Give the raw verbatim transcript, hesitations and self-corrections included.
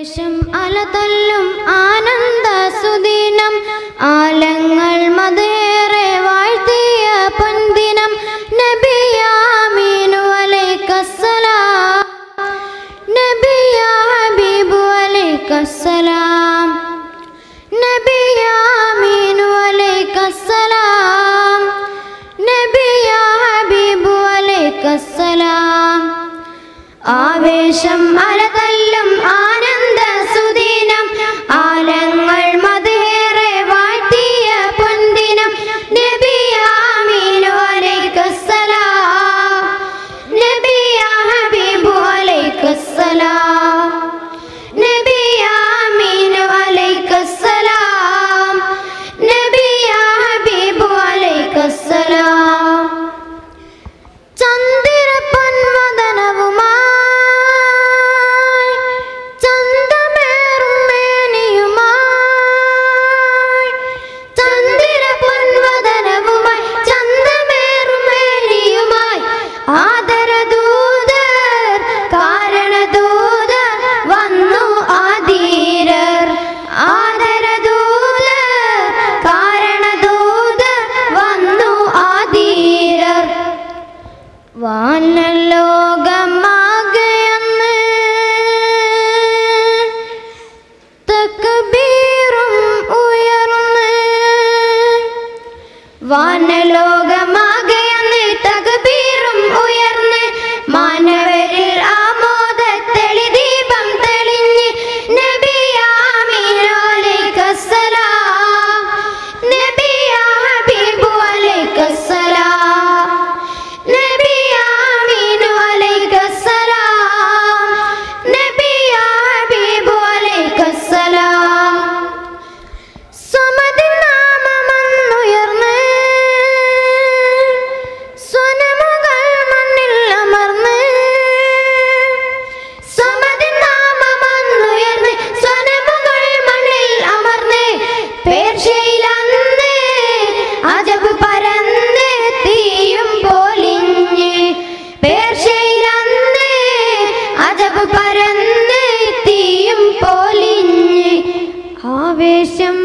ആവേശം അലതല്ലും ആനന്ദ സുദിനം ആലങ്ങൾ മതേറെ വാഴ്ത്തിയ പൊൻദിനം നബിയാമീനു അലൈക്കസ്സലാം നബിയാ ഹബീബു അലൈക്കസ്സലാം നബിയാമീനു അലൈക്കസ്സലാം നബിയാ ഹബീബു അലൈക്കസ്സലാം. ആവേശം അലതല്ലും ആനന്ദ സുദിനം ആലങ്ങൾ മതേറെ വാഴ്ത്തിയ പൊൻദിനം നബിയാമീനു അലൈക്കസ്സലാം നബിയാ ഹബീബു അലൈക്കസ്സലാം നബിയാമീനു അലൈക്കസ്സലാം നബിയാ ഹബീബു അലൈക്കസ്സലാം. ചന്ദ്ര പൊൻവദനവുമായി ചന്തമേറും മേനിയുമായി ചന്ദ്ര പൊൻവദനവുമായി ചന്തമേറും മേനിയുമായി ആദരദൂതർ കാരണദൂതർ വന്നു ആദീരർ ആദരദൂതർ കാരണദൂതർ വന്നു ആദീരർ. വാനലോകമാകെയെന്ന് തക്ബീറും ഉയർന്ന് വാനലോകമാകെയെന്ന് തക്ബീറും ഉയർന്ന് മാനവരിൽ ആമോദത്തെളി ദീപം തെളിഞ്ഞ് നബിയാമീനു അലൈക്കസ്സലാം നബിയാ ഹബീബു അലൈക്കസ്സലാം നബിയാമീനു അലൈക്കസ്സലാം നബിയാ ഹബീബു അലൈക്കസ്സലാം. സ്വമദിൻ നാമമന്നുയർന്ന് സ്വനമുകൾ മണ്ണിൽ അമർന്ന് സ്വമദിൻ നാമമന്നുയർന്ന് സ്വനമുകൾ മണ്ണിൽ അമർന്ന് പേർഷ്യയിലന്ന് അജബ് പരന്ന് തീയും പൊലിഞ്ഞ് പേർഷ്യയിലന്ന് അജബ് പരന്ന് തീയും പൊലിഞ്ഞ് ആവേശം